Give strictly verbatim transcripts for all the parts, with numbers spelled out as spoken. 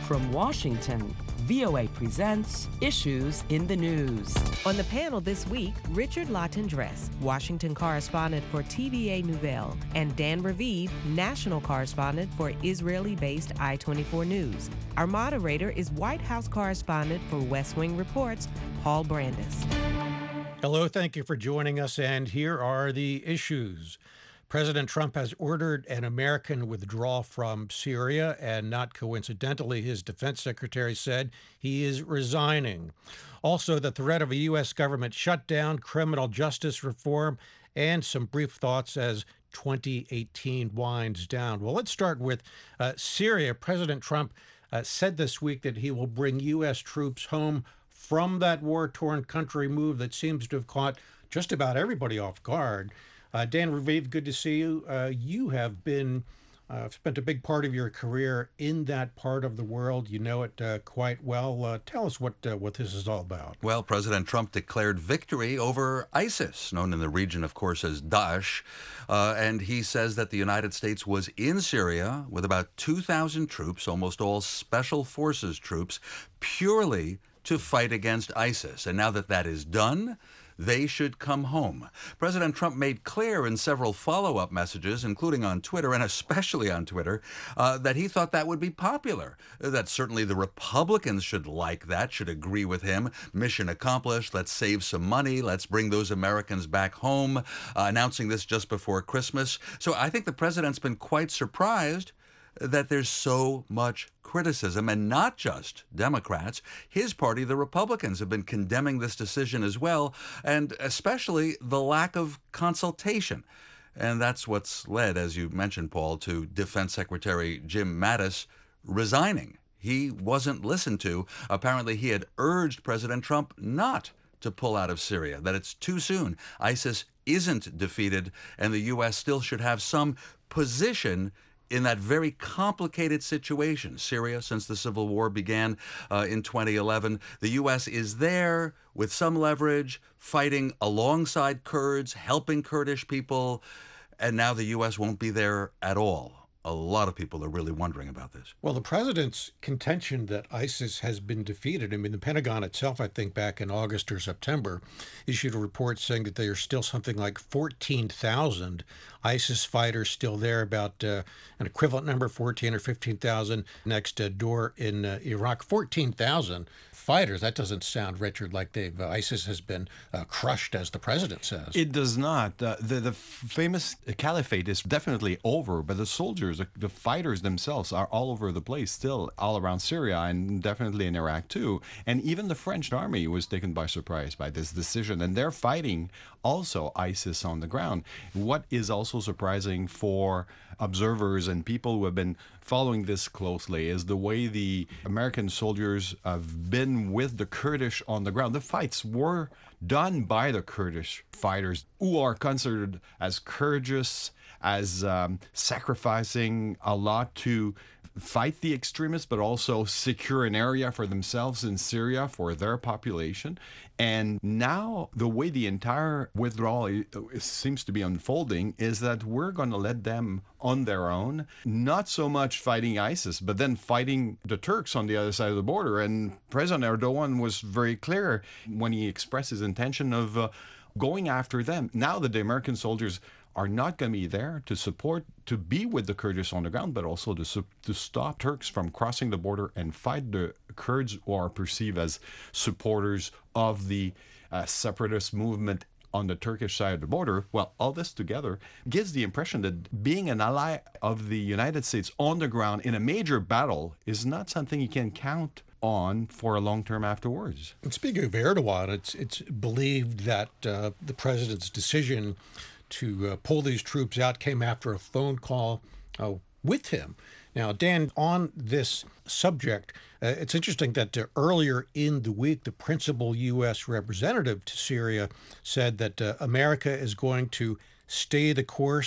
From Washington, V O A presents Issues in the News. On the panel this week, Richard Latendresse, Washington correspondent for T V A Nouvelle, and Dan Raviv, national correspondent for Israeli-based I twenty-four News. Our moderator is White House correspondent for West Wing Reports, Paul Brandis. Hello, thank you for joining us, and here are the issues. President Trump has ordered an American withdrawal from Syria, and not coincidentally, his defense secretary said he is resigning. Also, the threat of a U S government shutdown, criminal justice reform, and some brief thoughts as twenty eighteen winds down. Well, let's start with uh, Syria. President Trump uh, said this week that he will bring U S troops home from that war-torn country, move that seems to have caught just about everybody off guard. Uh, Dan Raviv, good to see you. Uh, you have been uh, spent a big part of your career in that part of the world. You know it uh, quite well. Uh, tell us what uh, what this is all about. Well, President Trump declared victory over ISIS, known in the region, of course, as Daesh. Uh, and he says that the United States was in Syria with about two thousand troops, almost all special forces troops, purely to fight against ISIS. And now that that is done, they should come home. President Trump made clear in several follow-up messages, including on Twitter, and especially on Twitter, uh, that he thought that would be popular, that certainly the Republicans should like that, should agree with him. Mission accomplished. Let's save some money. Let's bring those Americans back home, uh, announcing this just before Christmas. So I think the president's been quite surprised that there's so much criticism, and not just Democrats. His party, the Republicans, have been condemning this decision as well, and especially the lack of consultation. And that's what's led, as you mentioned, Paul, to Defense Secretary Jim Mattis resigning. He wasn't listened to. Apparently, he had urged President Trump not to pull out of Syria, that it's too soon. ISIS isn't defeated, and the U S still should have some position in that very complicated situation. Syria, since the civil war began uh, in twenty eleven, the U S is there with some leverage, fighting alongside Kurds, helping Kurdish people, and now the U S won't be there at all. A lot of people are really wondering about this. Well, the president's contention that ISIS has been defeated, I mean, the Pentagon itself, I think back in August or September, issued a report saying that there are still something like fourteen thousand ISIS fighters still there, about uh, an equivalent number, fourteen or fifteen thousand next uh, door in uh, Iraq. fourteen thousand fighters. That doesn't sound, Richard, like they've uh, ISIS has been uh, crushed, as the president says. It does not. Uh, the the famous caliphate is definitely over, but the soldiers, the, the fighters themselves, are all over the place still, all around Syria and definitely in Iraq too. And even the French army was taken by surprise by this decision, and they're fighting also ISIS on the ground. What is also surprising for observers and people who have been following this closely is the way the American soldiers have been with the Kurdish on the ground. The fights were done by the Kurdish fighters, who are considered as courageous, as um, sacrificing a lot to fight the extremists, but also secure an area for themselves in Syria for their population. And now the way the entire withdrawal seems to be unfolding is that we're going to let them on their own, not so much fighting ISIS, but then fighting the Turks on the other side of the border. And President Erdogan was very clear when he expressed his intention of uh, going after them. Now that the American soldiers are not going to be there to support, to be with the Kurdish on the ground, but also to, to stop Turks from crossing the border and fight the Kurds who are perceived as supporters of the uh, separatist movement on the Turkish side of the border. Well, all this together gives the impression that being an ally of the United States on the ground in a major battle is not something you can count on for a long term afterwards. And speaking of Erdogan, it's, it's believed that uh, the president's decision to uh, pull these troops out came after a phone call uh, with him. Now, Dan, on this subject, uh, it's interesting that uh, earlier in the week, the principal U S representative to Syria said that uh, America is going to stay the course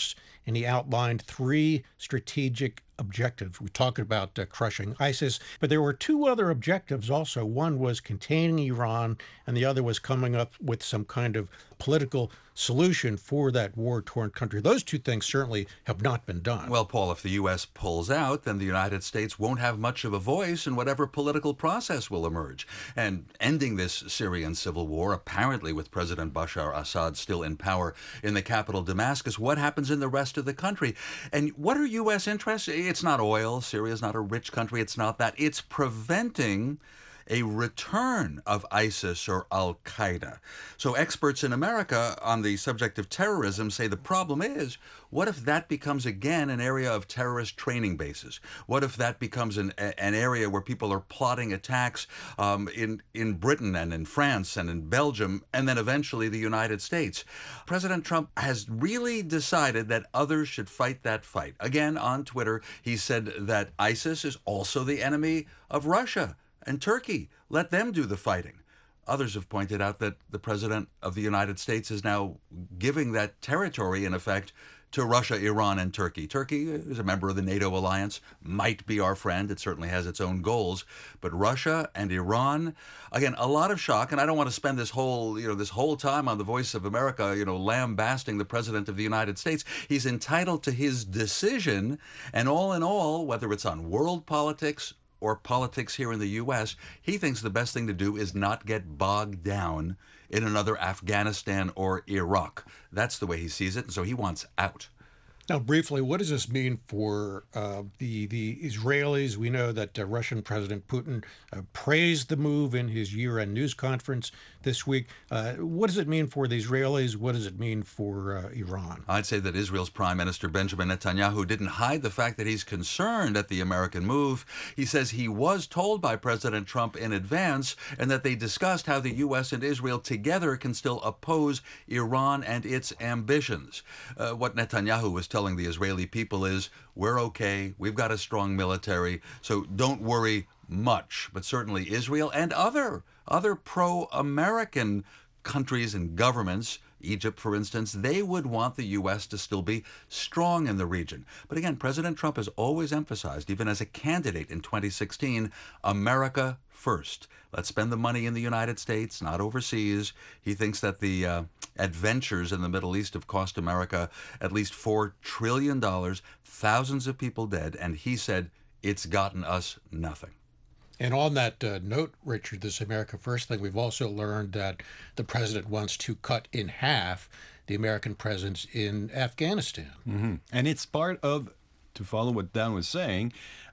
and he outlined three strategic objectives. We talked about uh, crushing ISIS, but there were two other objectives also. One was containing Iran, and the other was coming up with some kind of political solution for that war-torn country. Those two things certainly have not been done. Well, Paul, if the U S pulls out, then the United States won't have much of a voice in whatever political process will emerge. And ending this Syrian civil war, apparently with President Bashar Assad still in power in the capital Damascus, what happens in the rest of the country? And what are U S interests? It's not oil. Syria is not a rich country. It's not that. It's preventing a return of ISIS or Al-Qaeda. So experts in America on the subject of terrorism say the problem is, what if that becomes again an area of terrorist training bases? What if that becomes an, an area where people are plotting attacks um, in, in Britain and in France and in Belgium and then eventually the United States? President Trump has really decided that others should fight that fight. Again, on Twitter, he said that ISIS is also the enemy of Russia and Turkey. Let them do the fighting. Others have pointed out that the President of the United States is now giving that territory, in effect, to Russia, Iran, and Turkey. Turkey is a member of the NATO alliance, might be our friend. It certainly has its own goals. But Russia and Iran, again, a lot of shock. And I don't want to spend this whole, you know, this whole time on the Voice of America, you know, lambasting the President of the United States. He's entitled to his decision. And all in all, whether it's on world politics or politics here in the U S, he thinks the best thing to do is not get bogged down in another Afghanistan or Iraq. That's the way he sees it, and so he wants out. Now, briefly, what does this mean for uh, the the Israelis? We know that uh, Russian President Putin uh, praised the move in his year-end news conference this week. Uh, what does it mean for the Israelis? What does it mean for uh, Iran? I'd say that Israel's Prime Minister Benjamin Netanyahu didn't hide the fact that he's concerned at the American move. He says he was told by President Trump in advance and that they discussed how the U S and Israel together can still oppose Iran and its ambitions. Uh, what Netanyahu was telling the Israeli people is, we're okay, we've got a strong military, so don't worry much. But certainly Israel and other other pro-American countries and governments, Egypt, for instance, they would want the U S to still be strong in the region. But again, President Trump has always emphasized, even as a candidate in twenty sixteen, America first. Let's spend the money in the United States, not overseas. He thinks that the uh, adventures in the Middle East have cost America at least four trillion dollars, thousands of people dead, and he said it's gotten us nothing. And on that uh, note, Richard, this America First thing, we've also learned that the president wants to cut in half the American presence in Afghanistan. Mm-hmm. And it's part of, to follow what Dan was saying,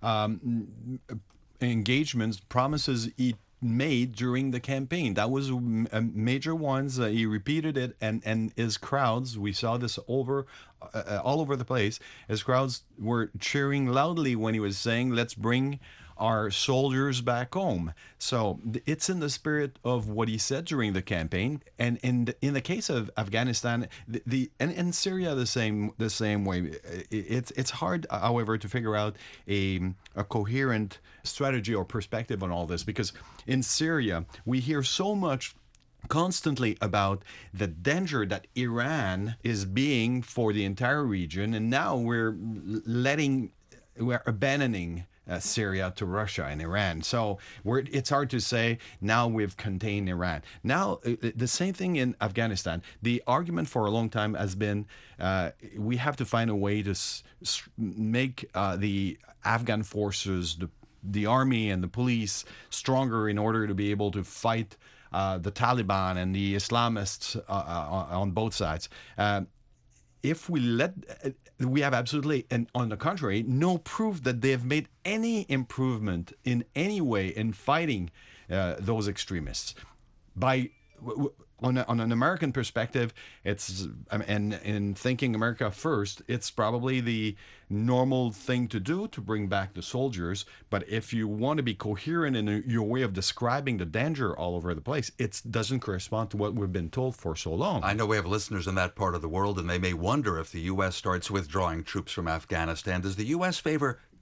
um, engagements, promises he made during the campaign. That was a major ones. Uh, he repeated it, and, and his crowds, we saw this over uh, all over the place, his crowds were cheering loudly when he was saying, let's bring our soldiers back home. So it's in the spirit of what he said during the campaign. And in the, in the case of Afghanistan, the, the and, and Syria the same the same way. It's it's hard, however, to figure out a a coherent strategy or perspective on all this, because in Syria we hear so much constantly about the danger that Iran is being for the entire region, and now we're letting we're abandoning Uh, Syria to Russia and Iran. So we're, it's hard to say now we've contained Iran. Now, uh, the same thing in Afghanistan. The argument for a long time has been uh, we have to find a way to s- s- make uh, the Afghan forces, the, the army and the police stronger in order to be able to fight uh, the Taliban and the Islamists uh, uh, on both sides. Uh, if we let... Uh, we have absolutely, and on the contrary, no proof that they have made any improvement in any way in fighting uh, those extremists. By on, a, on an American perspective, it's and in thinking America first, it's probably the normal thing to do to bring back the soldiers. But if you want to be coherent in your way of describing the danger all over the place, it doesn't correspond to what we've been told for so long. I know we have listeners in that part of the world, and they may wonder if the U S starts withdrawing troops from Afghanistan. Does the U S favor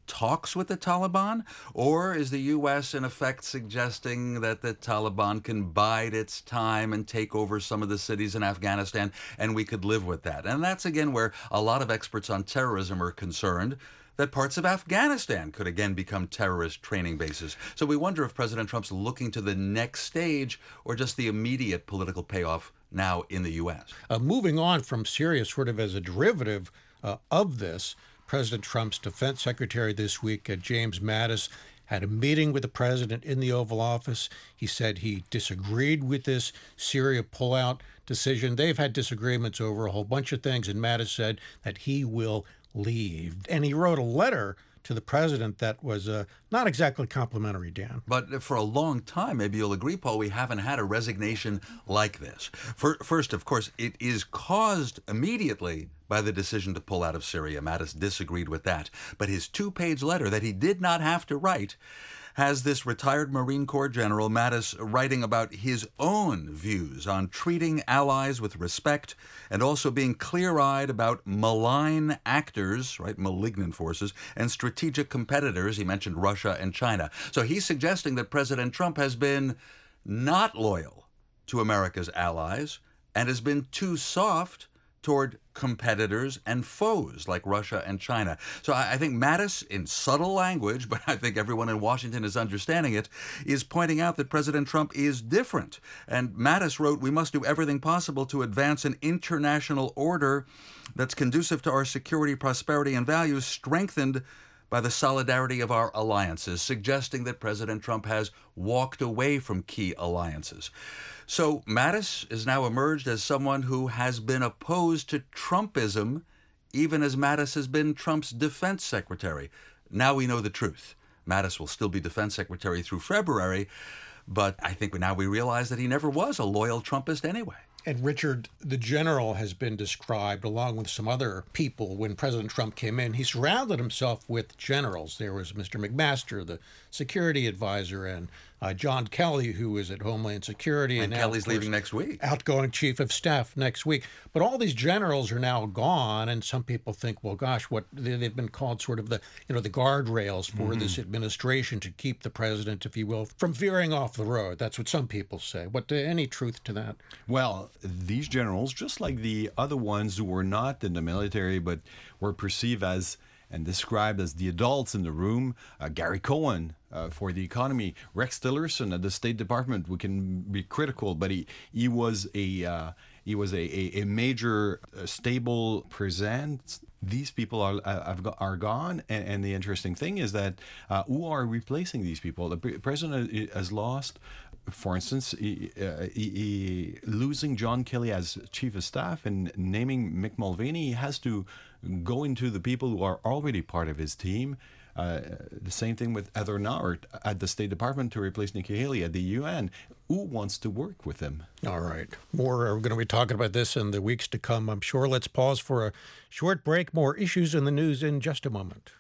talks with the Taliban? Or is the U S in effect suggesting that the Taliban can bide its time and take over some of the cities in Afghanistan, and we could live with that? And that's, again, where a lot of experts on terrorism are concerned, that parts of Afghanistan could again become terrorist training bases. So we wonder if President Trump's looking to the next stage or just the immediate political payoff now in the U S. Uh, moving on from Syria, sort of as a derivative uh, of this, President Trump's defense secretary this week, uh, James Mattis, had a meeting with the president in the Oval Office. He said he disagreed with this Syria pullout decision. They've had disagreements over a whole bunch of things, and Mattis said that he will leave. And he wrote a letter to the president that was uh, not exactly complimentary, Dan. But for a long time, maybe you'll agree, Paul, we haven't had a resignation like this. For, first, of course, it is caused immediately by the decision to pull out of Syria. Mattis disagreed with that. But his two-page letter that he did not have to write has this retired Marine Corps general, Mattis, writing about his own views on treating allies with respect and also being clear-eyed about malign actors, right, malignant forces, and strategic competitors. He mentioned Russia and China. So he's suggesting that President Trump has been not loyal to America's allies and has been too soft toward competitors and foes like Russia and China. So I, I think Mattis, in subtle language, but I think everyone in Washington is understanding it, is pointing out that President Trump is different. And Mattis wrote, "We must do everything possible to advance an international order that's conducive to our security, prosperity, and values, strengthened by the solidarity of our alliances," suggesting that President Trump has walked away from key alliances. So Mattis has now emerged as someone who has been opposed to Trumpism, even as Mattis has been Trump's defense secretary. Now we know the truth. Mattis will still be defense secretary through February, but I think now we realize that he never was a loyal Trumpist anyway. And Richard, the general has been described, along with some other people, when President Trump came in. He surrounded himself with generals. There was Mister McMaster, the security advisor, and uh, John Kelly, who is at Homeland Security. And, and now, Kelly's course, leaving next week. Outgoing chief of staff next week. But all these generals are now gone, and some people think, well, gosh, what they've been called sort of the, you know, the guardrails for mm-hmm. this administration to keep the president, if you will, from veering off the road. That's what some people say. What uh, any truth to that? Well, these generals, just like the other ones who were not in the military but were perceived as and described as the adults in the room, uh, Gary Cohen uh, for the economy, Rex Tillerson at the State Department, we can be critical, but he he was a uh, he was a, a, a major uh, stable presence. These people are are, are gone, and, and the interesting thing is that uh, who are replacing these people? The president has lost. For instance, he, uh, he, he, losing John Kelly as chief of staff and naming Mick Mulvaney, he has to go into the people who are already part of his team. Uh, the same thing with Heather Nauert at the State Department to replace Nikki Haley at the U N. Who wants to work with him? All right. More, we're going to be talking about this in the weeks to come, I'm sure. Let's pause for a short break. More issues in the news in just a moment.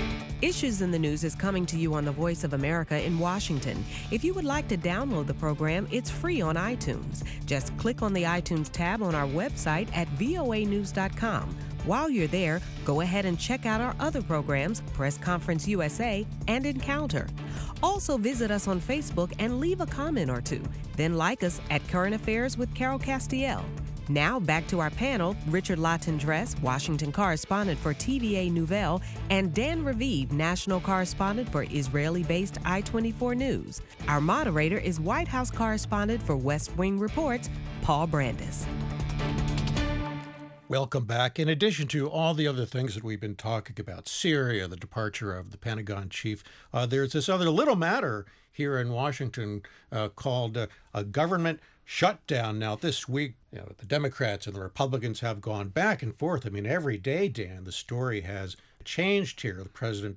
Issues in the News is coming to you on the Voice of America in Washington. If you would like to download the program, it's free on iTunes. Just click on the iTunes tab on our website at voa news dot com. While you're there, go ahead and check out our other programs, Press Conference U S A and Encounter. Also visit us on Facebook and leave a comment or two. Then like us at Current Affairs with Carol Castiel. Now back to our panel, Richard Latendresse, Washington correspondent for T V A Nouvelle, and Dan Raviv, national correspondent for Israeli-based I twenty-four News. Our moderator is White House correspondent for West Wing Reports, Paul Brandis. Welcome back. In addition to all the other things that we've been talking about, Syria, the departure of the Pentagon chief, uh, there's this other little matter here in Washington uh, called uh, a government shutdown. Now, this week, you know, the Democrats and the Republicans have gone back and forth. I mean, every day, Dan, the story has changed here. The president uh,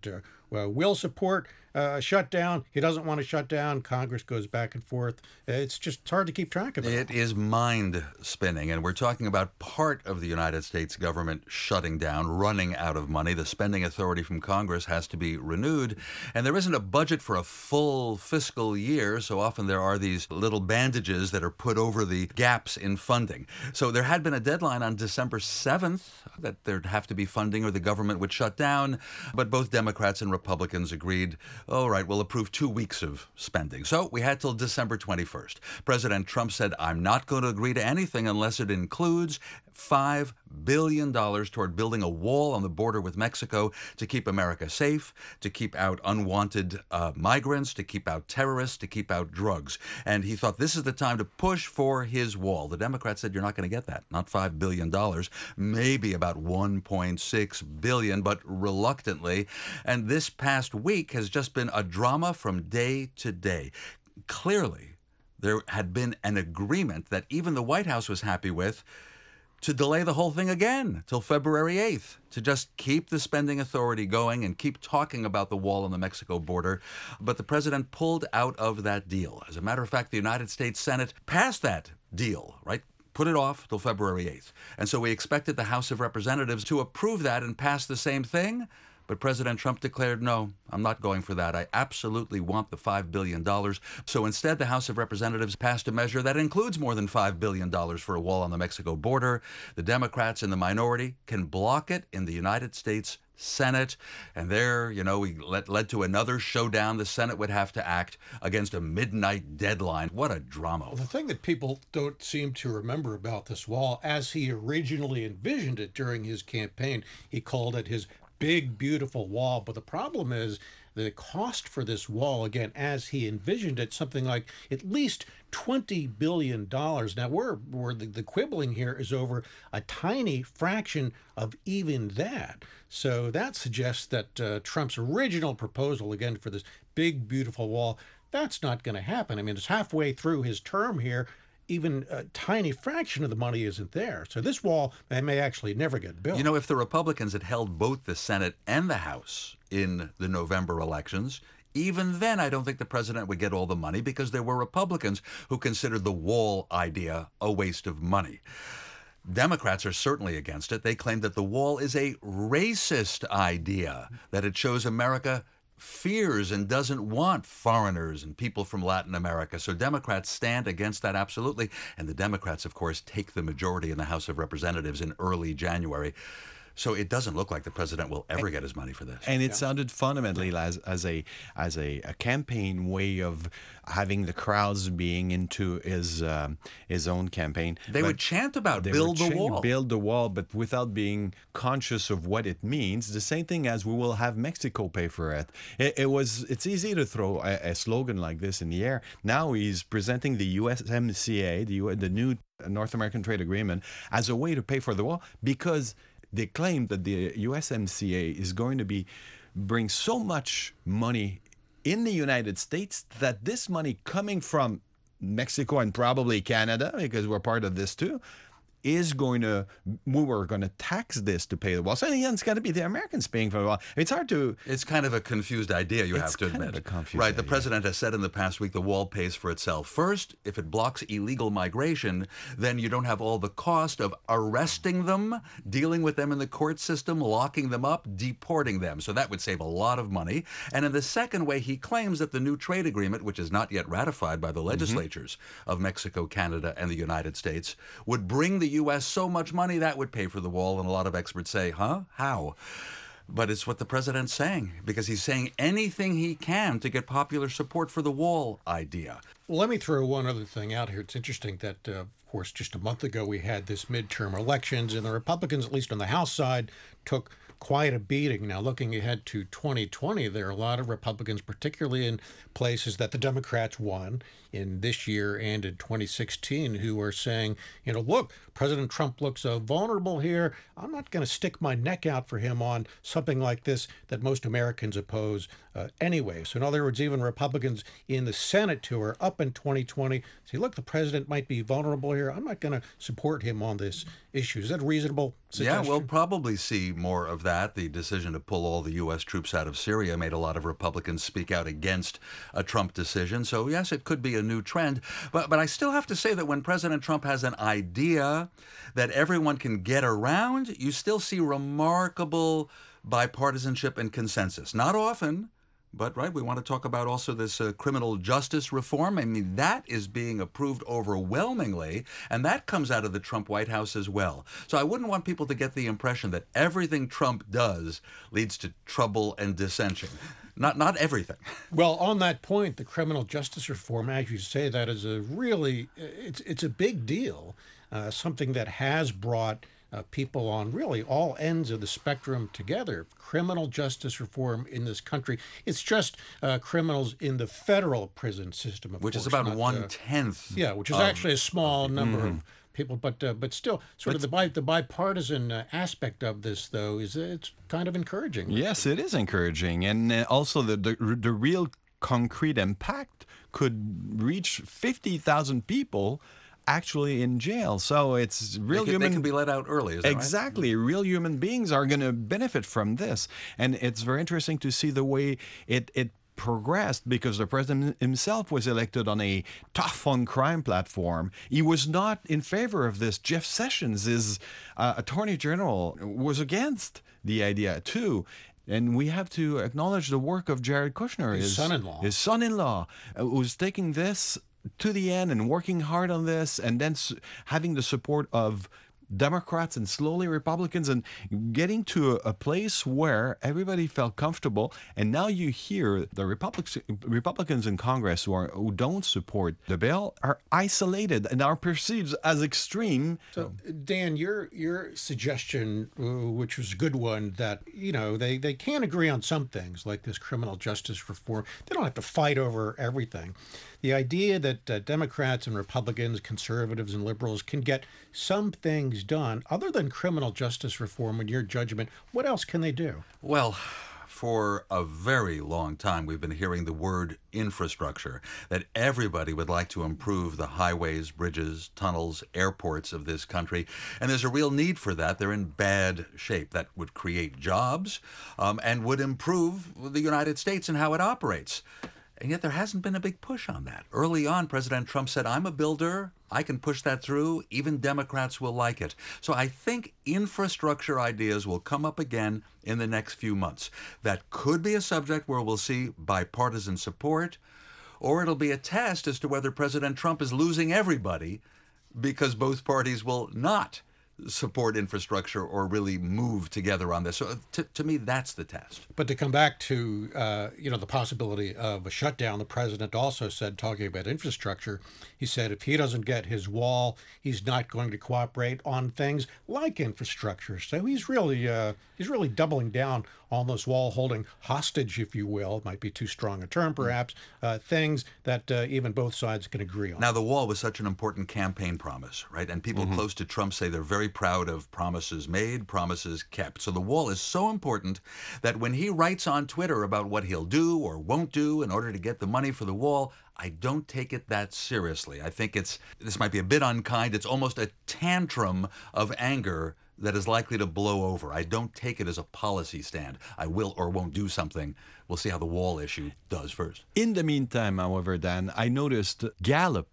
uh, will support uh, a shutdown. He doesn't want to shut down. Congress goes back and forth. It's just it's hard to keep track of it. It is mind spinning. And we're talking about part of the United States government shutting down, running out of money. The spending authority from Congress has to be renewed. And there isn't a budget for a full fiscal year. So often there are these little bandages that are put over the gaps in funding. So there had been a deadline on December seventh that there'd have to be funding or the government would shut down. But both Democrats and Republicans agreed, all right, we'll approve two weeks of spending. So we had till December twenty-first. President Trump said, I'm not going to agree to anything unless it includes five billion dollars toward building a wall on the border with Mexico to keep America safe, to keep out unwanted uh, migrants, to keep out terrorists, to keep out drugs. And he thought this is the time to push for his wall. The Democrats said, you're not going to get that. Not five billion dollars, maybe about one point six billion dollars, but reluctantly. And this past week has just been a drama from day to day. Clearly, there had been an agreement that even the White House was happy with to delay the whole thing again till February eighth, to just keep the spending authority going and keep talking about the wall on the Mexico border. But the president pulled out of that deal. As a matter of fact, the United States Senate passed that deal, right? Put it off till February eighth. And so we expected the House of Representatives to approve that and pass the same thing. But President Trump declared, no, I'm not going for that. I absolutely want the five billion dollars. So instead, the House of Representatives passed a measure that includes more than five billion dollars for a wall on the Mexico border. The Democrats in the minority can block it in the United States Senate. And there, you know, we led, led to another showdown. The Senate would have to act against a midnight deadline. What a drama. Well, the thing that people don't seem to remember about this wall, as he originally envisioned it during his campaign, he called it his big, beautiful wall. But the problem is the cost for this wall, again, as he envisioned it, something like at least twenty billion dollars. Now, we're, we're the, the quibbling here is over a tiny fraction of even that. So that suggests that uh, Trump's original proposal, again, for this big, beautiful wall, that's not going to happen. I mean, it's halfway through his term here. Even a tiny fraction of the money isn't there. So this wall they may actually never get built. You know, if the Republicans had held both the Senate and the House in the November elections, even then I don't think the president would get all the money because there were Republicans who considered the wall idea a waste of money. Democrats are certainly against it. They claim that the wall is a racist idea, that it shows America fears and doesn't want foreigners and people from Latin America. So Democrats stand against that absolutely. And the Democrats, of course, take the majority in the House of Representatives in early January. So it doesn't look like the president will ever get his money for this. And it sounded fundamentally as, as a as a, a campaign way of having the crowds being into his um, his own campaign. They but would chant about they build would the chant, wall. Build the wall, but without being conscious of what it means. The same thing as we will have Mexico pay for it. It, it was. It's easy to throw a, a slogan like this in the air. Now he's presenting the U S M C A, the, U, the new North American Trade Agreement, as a way to pay for the wall because they claim that the U S M C A is going to be bring so much money in the United States that this money coming from Mexico and probably Canada, because we're part of this too, is going to, we were going to tax this to pay the wall. So again, it's got to be the Americans paying for the wall. It's hard to... It's kind of a confused idea, you have to admit. It's kind of a confused Right, the idea. president has said in the past week the wall pays for itself. First, if it blocks illegal migration, then you don't have all the cost of arresting them, dealing with them in the court system, locking them up, deporting them. So that would save a lot of money. And in the second way, he claims that the new trade agreement, which is not yet ratified by the legislatures of Mexico, Canada, and the United States, would bring the U S so much money that would pay for the wall. And a lot of experts say, huh? How? But it's what the president's saying, because he's saying anything he can to get popular support for the wall idea. Well, let me throw one other thing out here. It's interesting that, uh, of course, just a month ago we had this midterm elections, and the Republicans, at least on the House side, took quite a beating. Now, looking ahead to twenty twenty, there are a lot of Republicans, particularly in places that the Democrats won in this year and in twenty sixteen, who are saying, you know, look, President Trump looks uh, vulnerable here. I'm not going to stick my neck out for him on something like this that most Americans oppose uh, anyway. So in other words, even Republicans in the Senate who are up in twenty twenty say, look, the president might be vulnerable here. I'm not going to support him on this issues. Is that a reasonable suggestion? Yeah, we'll probably see more of that. The decision to pull all the U S troops out of Syria made a lot of Republicans speak out against a Trump decision. So, yes, it could be a new trend. But, but I still have to say that when President Trump has an idea that everyone can get around, you still see remarkable bipartisanship and consensus. Not often. But, right, we want to talk about also this uh, criminal justice reform. I mean, that is being approved overwhelmingly, and that comes out of the Trump White House as well. So I wouldn't want people to get the impression that everything Trump does leads to trouble and dissension. Not not everything. Well, on that point, the criminal justice reform, as you say, that is a really, it's, it's a big deal, uh, something that has brought Uh, people on really all ends of the spectrum together. Criminal justice reform in this country. It's just uh, criminals in the federal prison system, of Which course, is about not, one-tenth. Uh, yeah, which is of, actually a small number mm-hmm. of people, but uh, but still, sort of the bi- the bipartisan uh, aspect of this, though, is uh, it's kind of encouraging. Yes, it is encouraging, and uh, also the, the the real concrete impact could reach fifty thousand people actually in jail. So it's real they can, human. They can be let out early, is that exactly. Right? Real human beings are going to benefit from this. And it's very interesting to see the way it, it progressed, because the president himself was elected on a tough on crime platform. He was not in favor of this. Jeff Sessions, his uh, attorney general, was against the idea too. And we have to acknowledge the work of Jared Kushner, His his son-in-law. His son-in-law, uh, who's taking this to the end and working hard on this, and then su- having the support of Democrats and slowly Republicans, and getting to a, a place where everybody felt comfortable. And now you hear the Republicans, Republicans in Congress who, are, who don't support the bill are isolated and are perceived as extreme. So, Dan, your your suggestion, uh, which was a good one, that, you know, they, they can agree on some things, like this criminal justice reform. They don't have to fight over everything. The idea that uh, Democrats and Republicans, conservatives and liberals can get some things done, other than criminal justice reform, in your judgment, what else can they do? Well, for a very long time, we've been hearing the word infrastructure, that everybody would like to improve the highways, bridges, tunnels, airports of this country. And there's a real need for that. They're in bad shape. That would create jobs um, and would improve the United States and how it operates. And yet there hasn't been a big push on that. Early on, President Trump said, I'm a builder. I can push that through. Even Democrats will like it. So I think infrastructure ideas will come up again in the next few months. That could be a subject where we'll see bipartisan support, or it'll be a test as to whether President Trump is losing everybody because both parties will not support infrastructure or really move together on this. So to, to me, that's the test. But to come back to, uh, you know, the possibility of a shutdown, the president also said, talking about infrastructure, he said if he doesn't get his wall, he's not going to cooperate on things like infrastructure. So he's really, uh, he's really doubling down on this wall, holding hostage, if you will, might be too strong a term perhaps, uh, things that uh, even both sides can agree on. Now, the wall was such an important campaign promise, right? And people mm-hmm. close to Trump say they're very proud of promises made, promises kept. So the wall is so important that when he writes on Twitter about what he'll do or won't do in order to get the money for the wall, I don't take it that seriously. I think it's, this might be a bit unkind, it's almost a tantrum of anger that is likely to blow over. I don't take it as a policy stand. I will or won't do something. We'll see how the wall issue does first. In the meantime, however, Dan, I noticed Gallup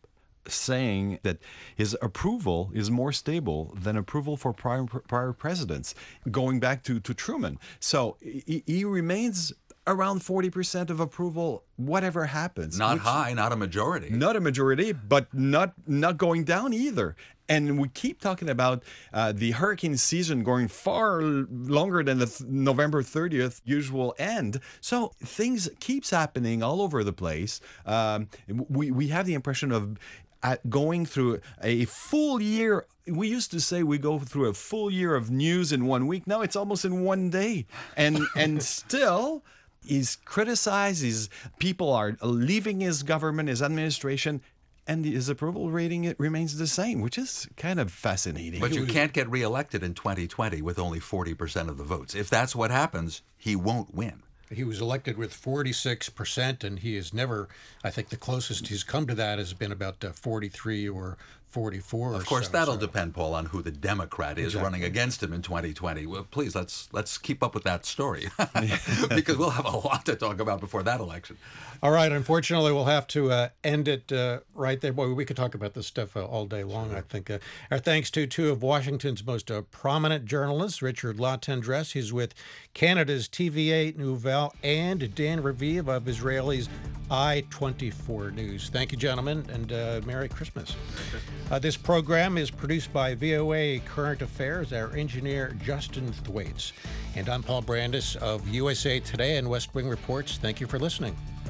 saying that his approval is more stable than approval for prior, prior presidents, going back to, to Truman. So he, he remains around forty percent of approval, whatever happens. Not high, not a majority. Not a majority, but not not going down either. And we keep talking about uh, the hurricane season going far longer than the th- November thirtieth usual end. So things keeps happening all over the place. Um, we, we have the impression of uh, going through a full year. We used to say we go through a full year of news in one week. Now it's almost in one day. And and still, he's criticized. His people are leaving his government, his administration, and his approval rating it remains the same, which is kind of fascinating. But you can't get reelected in twenty twenty with only forty percent of the votes. If that's what happens, he won't win. He was elected with forty-six percent, and he has never, I think the closest he's come to that has been about uh, forty-three or forty-four. Of or course, so, that'll so. depend, Paul, on who the Democrat is Exactly. running against him in twenty twenty. Well, please, let's let's keep up with that story because we'll have a lot to talk about before that election. All right. Unfortunately, we'll have to uh, end it uh, right there. Boy, we could talk about this stuff uh, all day long, I think. Uh, our thanks to two of Washington's most uh, prominent journalists, Richard La Tendresse, he's with Canada's T V A Nouvelle, and Dan Raviv of Israel's I twenty-four News. Thank you, gentlemen, and uh, Merry Christmas. Uh, this program is produced by V O A Current Affairs, our engineer, Justin Thwaites. And I'm Paul Brandis of U S A Today and West Wing Reports. Thank you for listening.